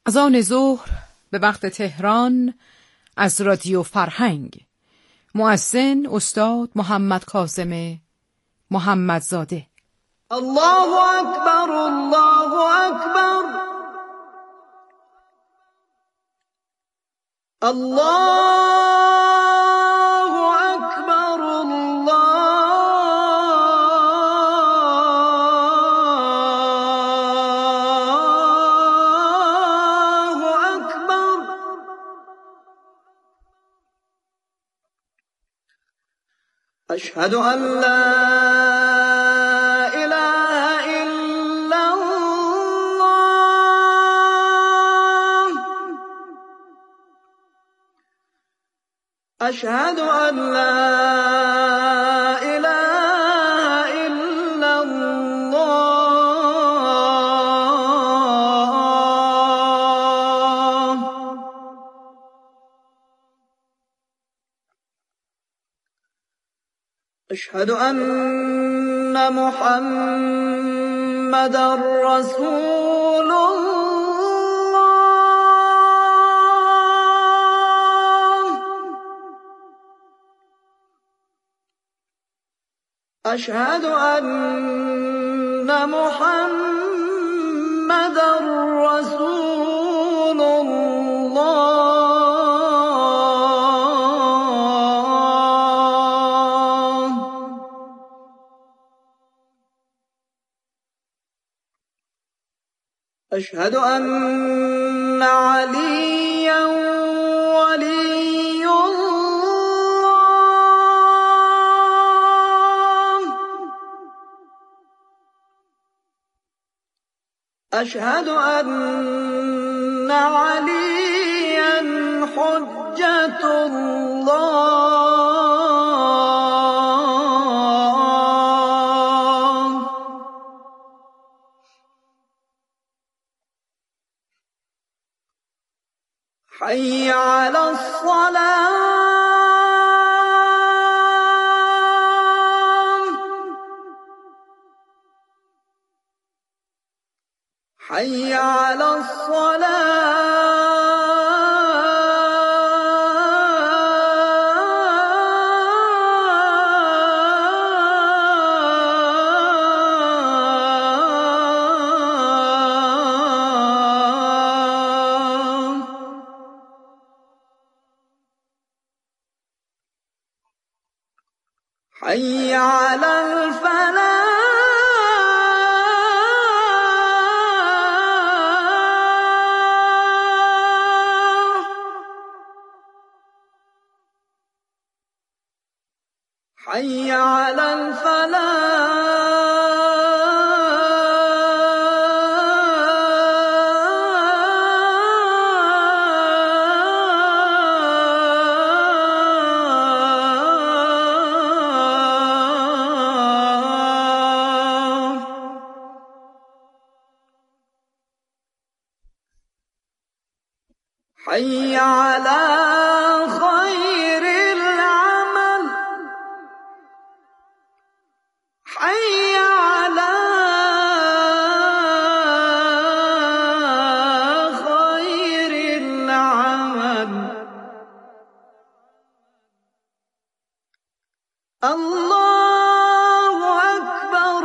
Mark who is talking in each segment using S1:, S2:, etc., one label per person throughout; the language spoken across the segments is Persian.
S1: از آن ظهر به وقت تهران از رادیو فرهنگ، مؤذن استاد محمد کاظم محمدزاده.
S2: الله اکبر الله اکبر الله اکبر الله اکبر. اشهد ان لا أشهد أن لا إله إلا الله. أشهد أن محمدًا رسول الله. أشهد أن محمدًا رسول الله. أشهد أن عليًّا ولي الله. أشهد أن عليًّا حجة الله. حي على الصلاة. حي على الصلاة. حي على الفلاح. حي على الفلاح. حي على خير العمل. حي على خير العمل. الله أكبر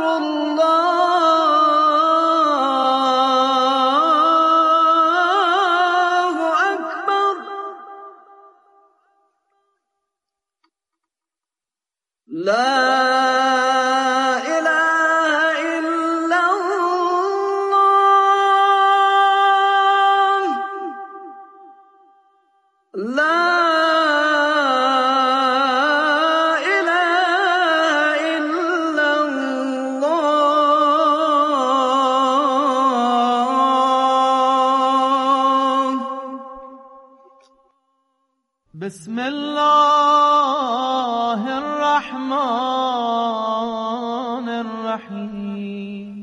S2: الله أكبر. لا إله إلا الله. لا إله إلا الله. بسم الله الرحمن الرحيم.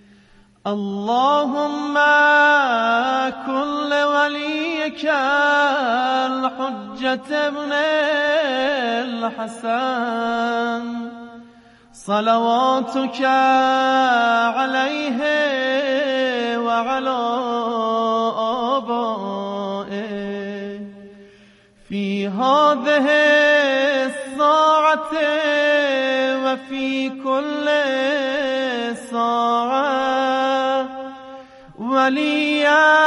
S2: اللهم كن لوليك الحجة ابن الحسن صلواتك عليه وعلى هذه الساعة وفي كل ساعة وليا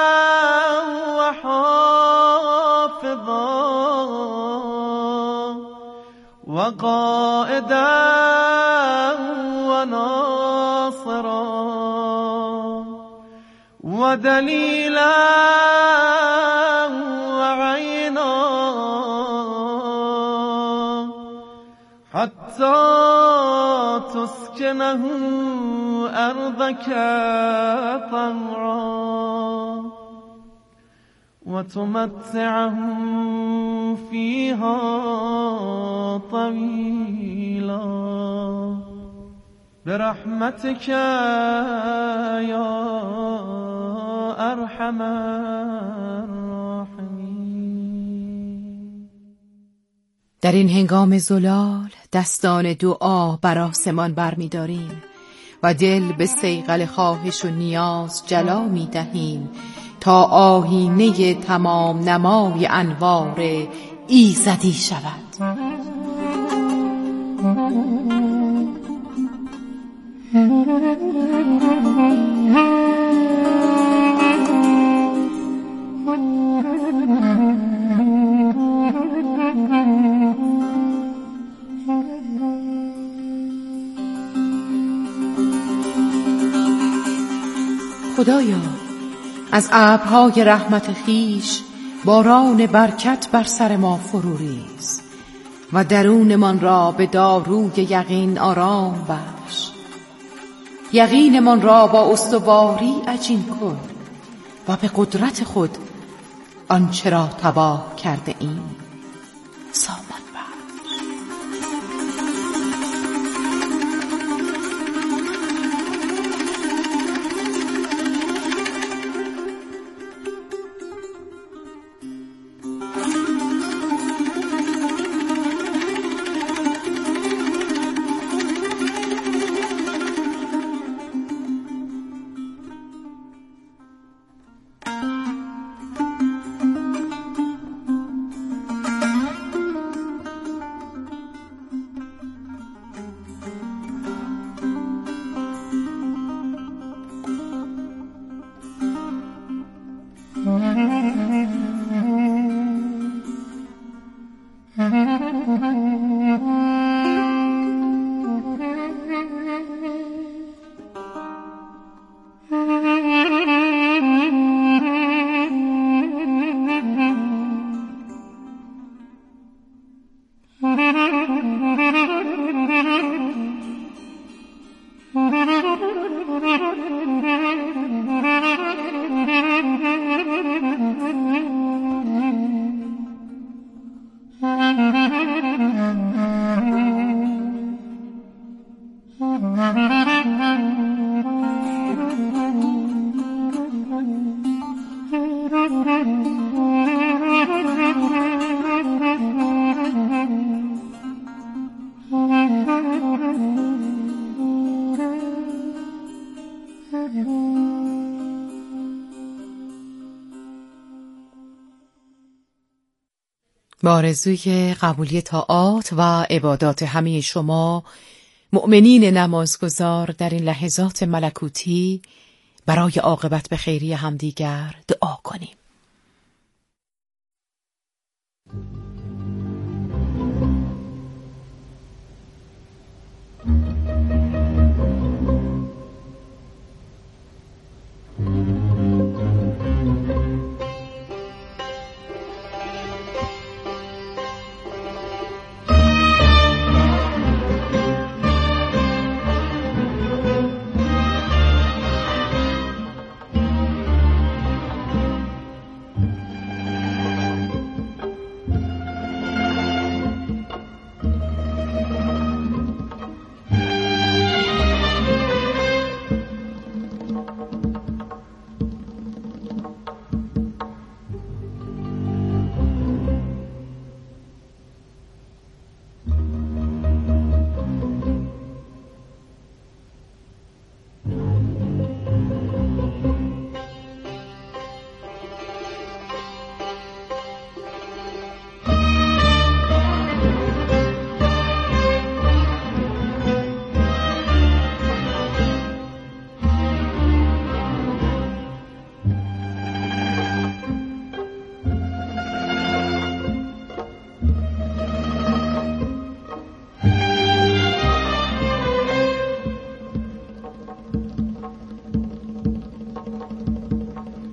S2: وحافظا وقائدا وناصرا ودليلا وعينا حتى تسكنه أرضك طوعا وتمتعه فيها طويلا برحمتك يا أرحم الراحمين.
S1: در این هنگام زلال دستان دعا بر آسمان برمی داریم و دل به صیقل خواهش و نیاز جلا می دهیم تا آیینه تمام نمای انوار ایزدی شود. خدایا از ابرهای رحمت خیش باران برکت بر سر ما فرو ریز و درونمان را به داروی یقین آرام بخش. یقینمان را با استواری عجین کن و به قدرت خود آنچه را تباه کرده ایم سامان بخش. با آرزوی قبولی طاعات و عبادات همه شما مؤمنین نمازگزار در این لحظات ملکوتی برای عاقبت به خیری همدیگر دعا کنیم.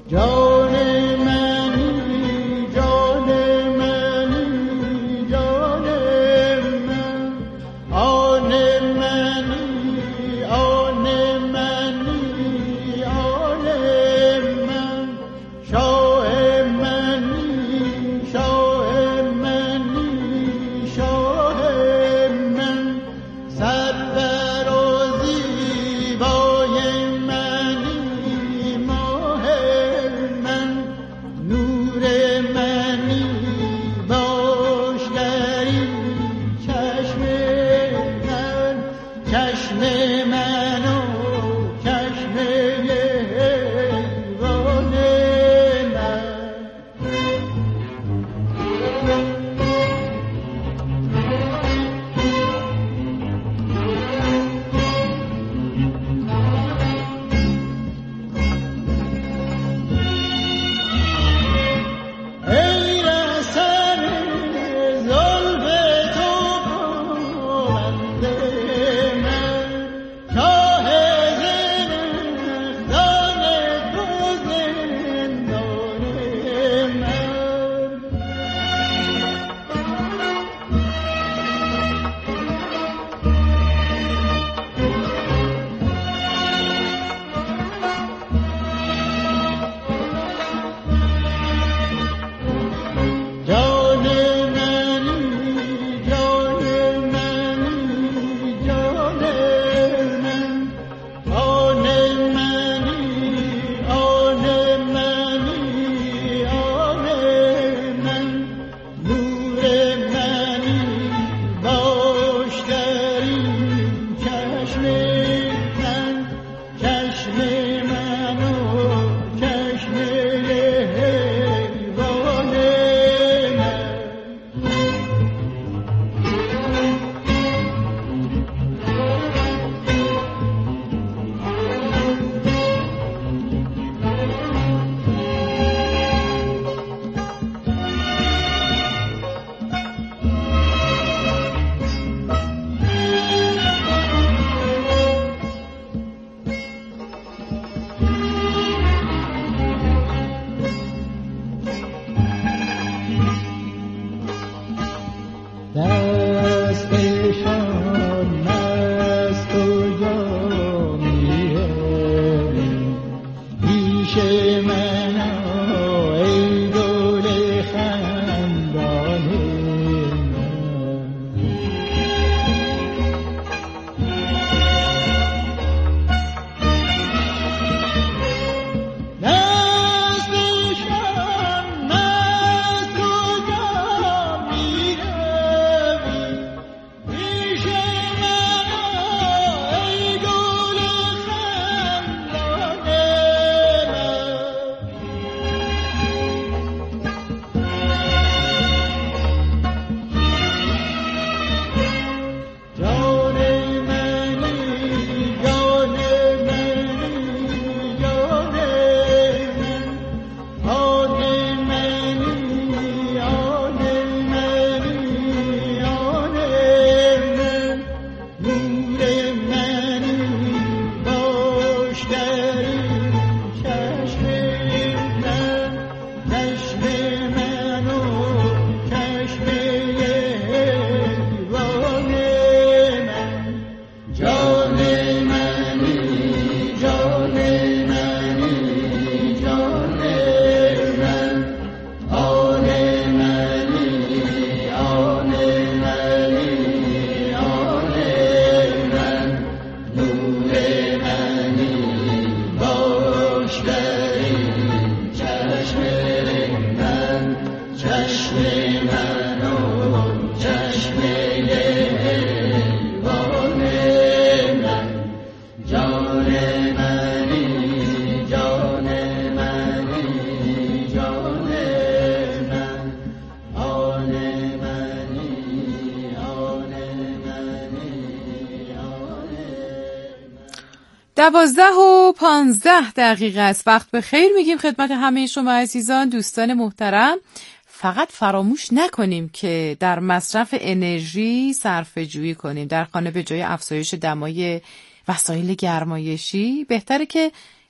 S1: 12:15 است. وقت به خیر میگیم خدمت همه شما عزیزان دوستان محترم. فقط فراموش نکنیم که در مصرف انرژی صرفه جویی کنیم. در خانه به جای افزایش دمای وسایل گرمایشی بهتره که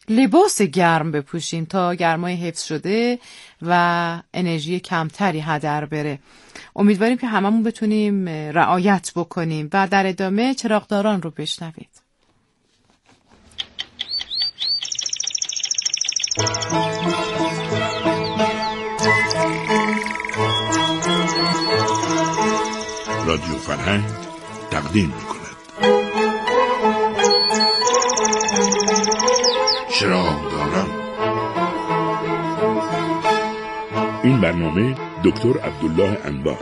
S1: لباس گرم بپوشیم تا گرمای حفظ شده و انرژی کمتری هدر بره. امیدواریم که هممون بتونیم رعایت بکنیم و در ادامه چراغداران رو بشنوید.
S3: رادیو فرهنگ تقدیم می‌کند چراغداران. این برنامه دکتر عبدالله انبار.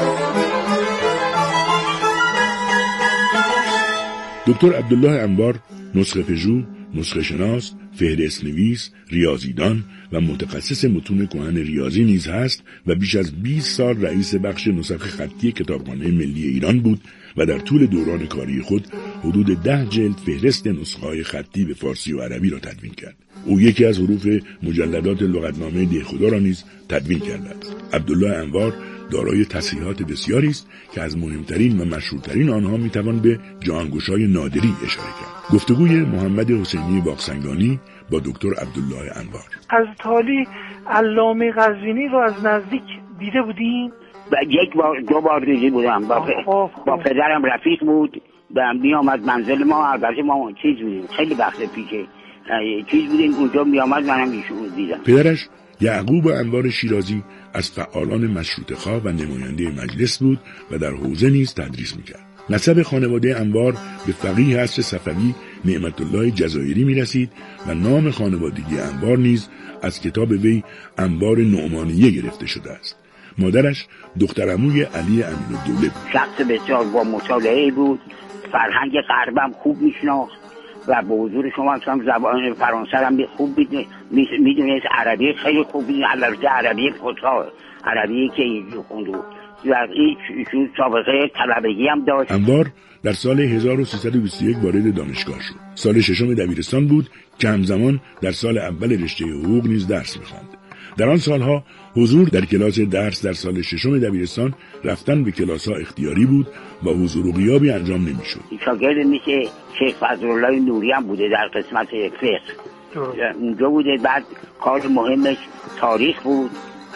S3: دکتر عبدالله انبار نسخه پژوه، نسخه شناس، فهرست نویس، ریاضیدان و متخصص متون کهن ریاضی نیز هست و بیش از 20 سال رئیس بخش نسخ خطی کتابخانه ملی ایران بود و در طول دوران کاری خود حدود 10 جلد فهرست نسخه‌های خطی به فارسی و عربی را تدوین کرد. او یکی از حروف مجلدات لغتنامه دهخدا را نیز تدوین کرده است. عبدالله انبار دارای تصحیحات بسیاری است که از مهمترین و مشهورترین آنها میتوان به جهانگشای نادری اشاره کرد. گفتگوی محمد حسینی باغسنگانی با دکتر عبدالله انبار.
S4: از تالی علامه قزوینی رو از نزدیک دیده بودین؟
S5: یک بار دو بار دیده بودم. با پدرم رفیق بود، می آمد منزل ما. البته ما چیز بودیم، خیلی وقت پیشه چیز بودیم، اونجا می آمد، منم ایشون دیدم.
S3: پدرش یعقوب انبار شیرازی از فعالان مشروطه‌خواه و نماینده مجلس بود و در حوزه نیز تدریس میکرد. نسب خانواده انبار به فقیه عصر صفوی نعمت الله جزایری میرسید و نام خانوادگی انبار نیز از کتاب وی انبار نعمانیه گرفته شده است. مادرش دخترعموی علی امین‌الدوله بود.
S5: شخص بسیار با مطالعه بود، فرهنگ غربم خوب میشناخت و به حضور شما هم زبان فرانسه هم خوب میدونست، عربی خیلی خوب میدونست، البته عربی فصحا، عربی که اینجور خوند و ایشون سابقه طلبگی هم داشت.
S3: انبار در سال 1321 وارد دانشگاه شد. سال ششم دبیرستان بود که همزمان در سال اول رشته حقوق نیز درس می‌خواند. در آن سالها حضور در کلاس درس در سال ششم دبیرستان رفتن به کلاس‌ها اختیاری بود و حضور و غیابی انجام نمی‌شد.
S5: شاگرد میشه شیخ فضلالله نوری هم بوده در قسمت فقه. اونجا بوده. بعد کار مهمش تاریخ بود.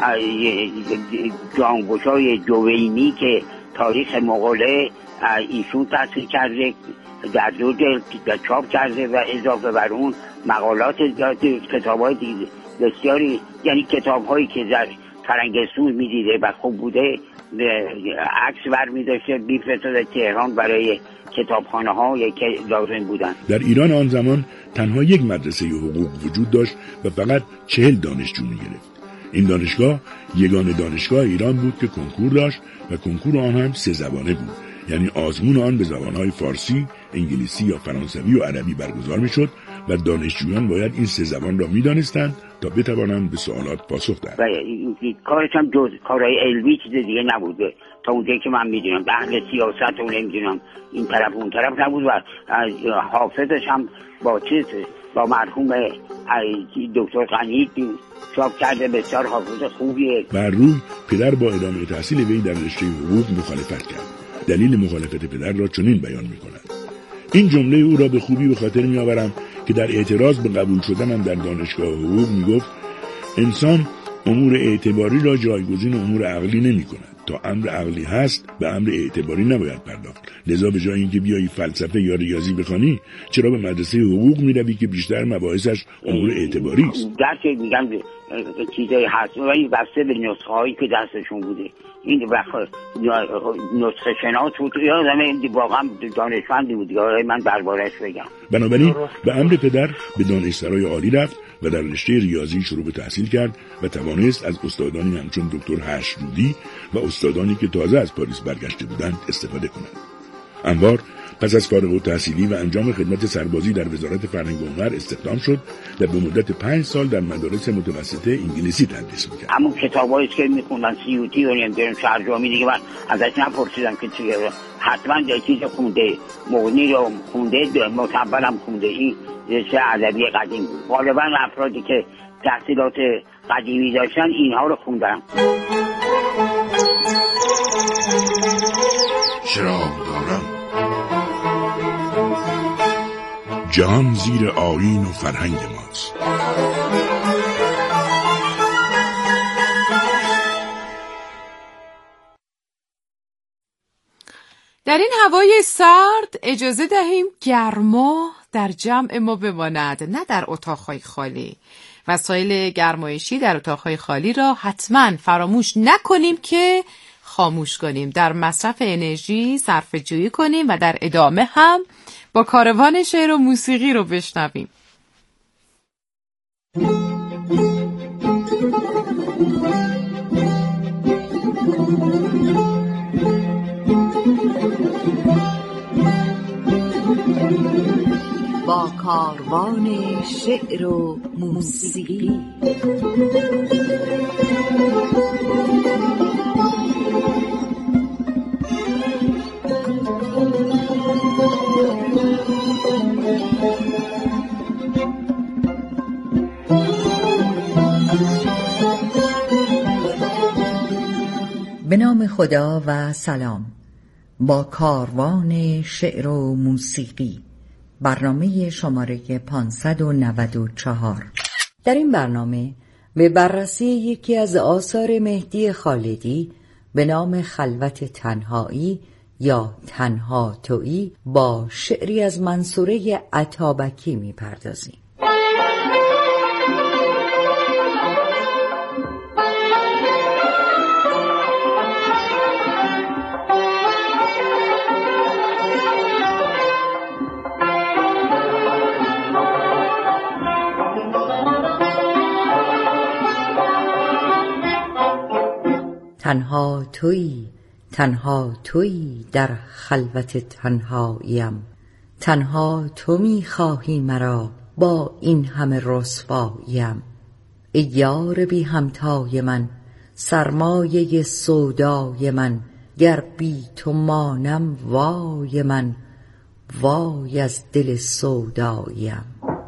S5: جانگشای جوینی که تاریخ مغوله ایشون تحصیل کرده، در 2 جلد چاپ کرده و اضافه بر اون مقالات کتاب‌های بسیاری، یعنی کتاب‌هایی که در فرنگستون می‌دیده و خوب بوده عکس برمی‌داشته می‌فرستاده تهران برای کتابخانه‌ها که لازم بودن.
S3: در ایران آن زمان تنها یک مدرسه حقوق وجود داشت و فقط 40 دانشجو می‌گرفت. این دانشگاه یگانه دانشگاه ایران بود که کنکور داشت و کنکور آن هم 3 زبانه بود، یعنی آزمون آن به زبان‌های فارسی، انگلیسی یا فرانسوی و عربی برگزار می‌شد و دانشجویان باید این 3 زبان را می‌دانستند تا بتوانند به سوالات پاسخ دهند.
S5: کارش هم جز کارهای علمی چیز دیگه نبود تا اونجایی که من می‌دونم. اهل سیاست و نمی‌دونم این طرف اون طرف نبود و حافظش هم با مرحوم دکتر غنی چاپ کرده، بسیار حافظ خوبیه.
S3: بر روی پدر با ادامه تحصیل وی در رشته حقوق مخالفت کرد. دلیل مخالفت پدر را چنین بیان می‌کند: این جمله او را به خوبی به خاطر می‌آورم که در اعتراض به قبول شدنم در دانشگاه حقوق می‌گفت انسان امور اعتباری را جایگزین امور عقلی نمی‌کند. تا امر عقلی هست به امر اعتباری نباید پرداخت. لذا به جای اینکه بیایی فلسفه یا ریاضی بخوانی، چرا به مدرسه حقوق میروی که بیشتر مباحثش امور اعتباری است؟
S5: درس میگن چیزایی هست ولی بسته به نسخه هایی که دستشون بوده. این نسخه شناس بود، یادم واقعا دانشمندی بود، من دربارش بگم.
S3: بنابراین به امر پدر به دانشسرای عالی رفت و در رشته ریاضی شروع به تحصیل کرد و توانست از استادانی همچون دکتر هشرودی و استادانی که تازه از پاریس برگشته بودند استفاده کند. انبار پس از فارغ التحصیلی و انجام خدمت سربازی در وزارت فرهنگ و هنر استخدام شد و به مدت 5 سال در مدارس متوسطه انگلیسی تدریس می‌کرد.
S5: همون کتابایی که می‌خوندن سیوطی و نمی‌دونم شهرجامی دیگه من ازش نپرسیدم که چیه، حتما یه چیز خونده، مغنی رو خونده، متولم خونده. این رشته ادبی قدیم بود. غالبا افرادی که تحصیلات قدیمی داشتن اینها رو خوندن.
S3: چراغداران جهان زیر آیین و فرهنگ ماست.
S1: در این هوای سرد اجازه دهیم گرما در جمع ما بماند، نه در اتاقهای خالی. وسایل گرمایشی در اتاقهای خالی را حتما فراموش نکنیم که خاموش کنیم، در مصرف انرژی صرفه جویی کنیم و در ادامه هم با کاروان شعر و موسیقی رو بشنویم. با کاروان شعر و موسیقی.
S6: به نام خدا و سلام. با کاروان شعر و موسیقی، برنامه شماره 594. در این برنامه به بررسی یکی از آثار مهدی خالدی به نام خلوت تنهایی یا تنها تویی با شعری از منصوره اتابکی می‌پردازیم. تنها تویی در خلوت تنهاییم، تنها تو می‌خواهی مرا با این همه رسواییم. ای یار بی همتای من، سرمایه سودای من، گر بی تو مانم وای من، وای از دل سوداییم.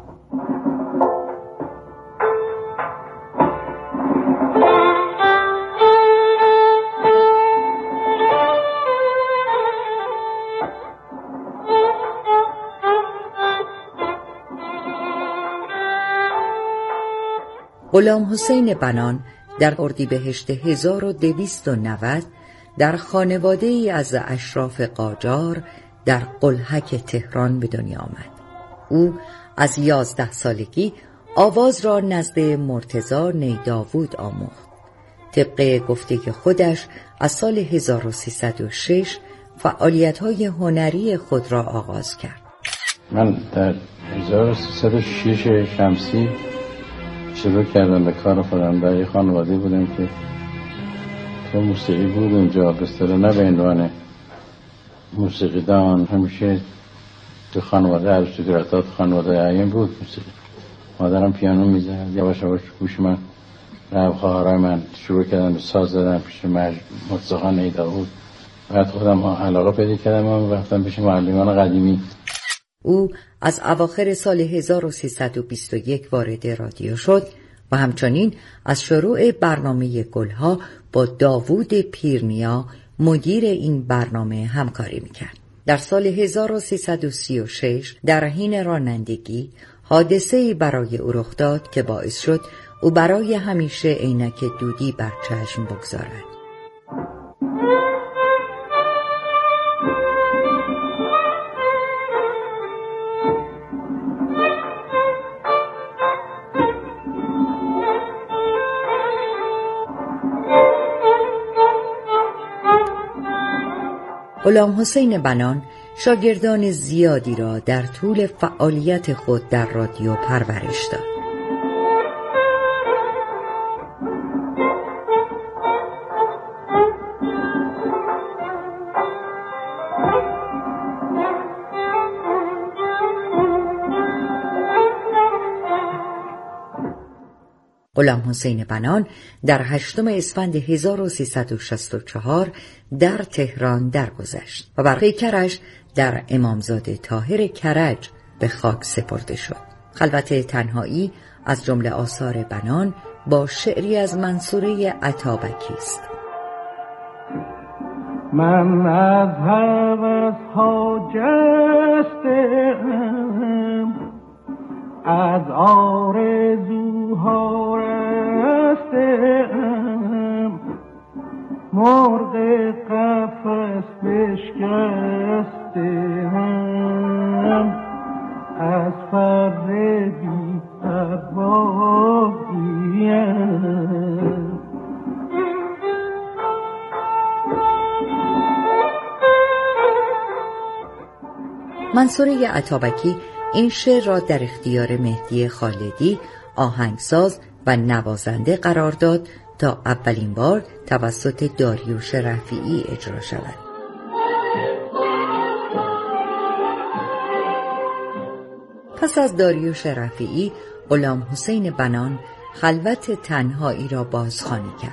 S6: غلام حسین بنان در اردیبهشت 1290 در خانواده ای از اشراف قاجار در قلهک تهران به دنیا آمد. او از 11 سالگی آواز را نزد مرتضی نیداوود آموخت. طبق گفته خودش از سال 1306 فعالیت‌های هنری خود را آغاز کرد.
S7: من در 1306 شمسی شروع کردم به کار خودم. در یک خانواده بودم که تو موسیقی بود اونجا، به اصطلاح نه به عنوان موسیقیدان، همیشه تو خانواده اریستوکراتات خانواده اعیان بود موسیقی. مادرم پیانو میزد، یواش یواش گوش من رفت، خواهرای من شروع کردن به ساز زدن پیش مرتضی نیداوود. بعد خودم علاقه پیدا کردم و رفتم پیش معلمان قدیمی.
S6: او از اواخر سال 1321 وارد رادیو شد و همچنین از شروع برنامه گلها با داوود پیرنیا مدیر این برنامه همکاری میکرد. در سال 1336 در حین رانندگی حادثه‌ای برای او رخ داد که باعث شد او برای همیشه عینک دودی بر چشم بگذارد. غلام حسین بنان شاگردان زیادی را در طول فعالیت خود در رادیو پرورش داد. غلام حسین بنان در 8 اسفند 1364 در تهران درگذشت و بر پیکرش در امامزاده طاهر کرج به خاک سپرده شد. خلوت تنهایی از جمله آثار بنان با شعری از منصوره اتابکی است.
S2: من از هوس‌ها جسته‌ام، از آرزوها رستم، مرغ قفس بشکستم، از فر بی پرواییم.
S6: منصوره عطابکی این شعر را در اختیار مهدی خالدی آهنگساز و نوازنده قرار داد تا اولین بار توسط داریوش رفیعی اجرا شود. پس از داریوش رفیعی، غلام حسین بنان خلوت تنهایی را بازخوانی کرد.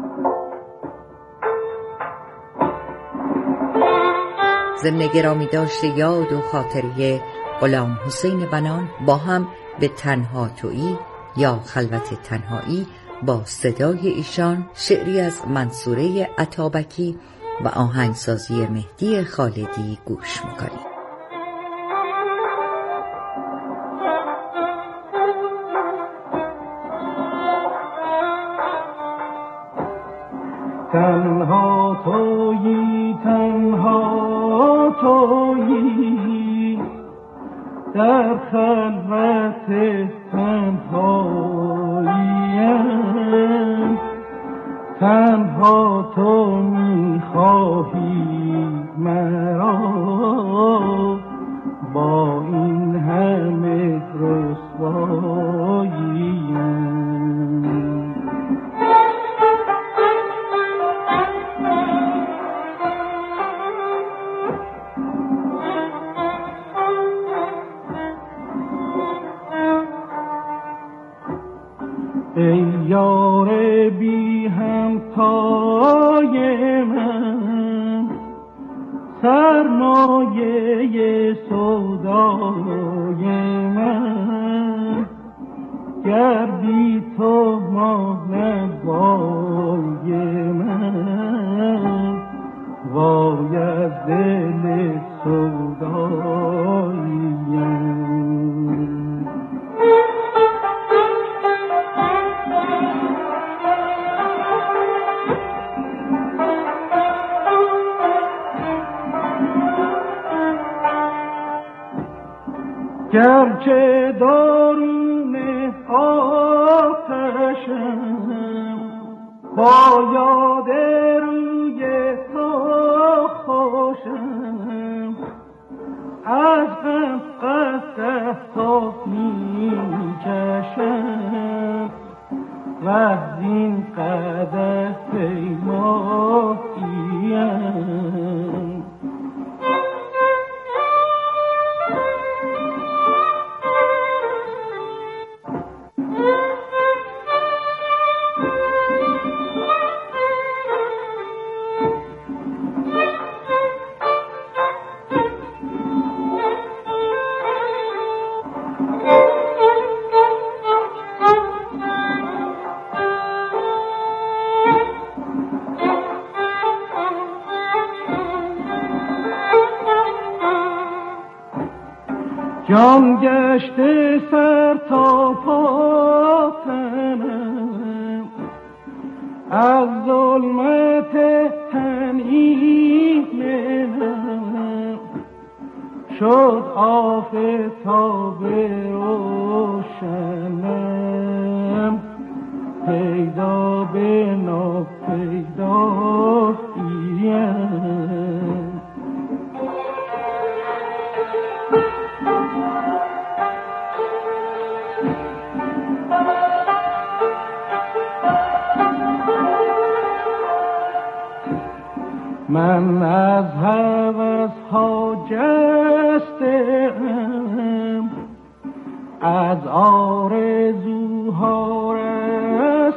S6: ضمن گرامی داشته یاد و خاطره غلام حسین بنان با هم به تنها تویی یا خلوت تنهایی با صدای ایشان شعری از منصوره عطابکی و آهنگسازی مهدی خالدی گوش می‌کنید.
S2: تنها تویی، تنها تویی، در خلوت تنهاییم، تنها تو می‌خواهی مرا با این همه رسواییم. ای یار بی همتای من، سرمایه سودای من، گر بی تو ماند وای من، وای از دل سوداییم. گرچه درون آتشم، با یاد روی تو خوشم، از غم قدح تو می کشم، و از این قدح پیماییم. جان گشته سر تا پا تنم، از ظلمت تنی منم، شد آفتاب روشنم، پیدا به ناپیداییم. من از هوس‌ها جسته‌ام، از آرزوها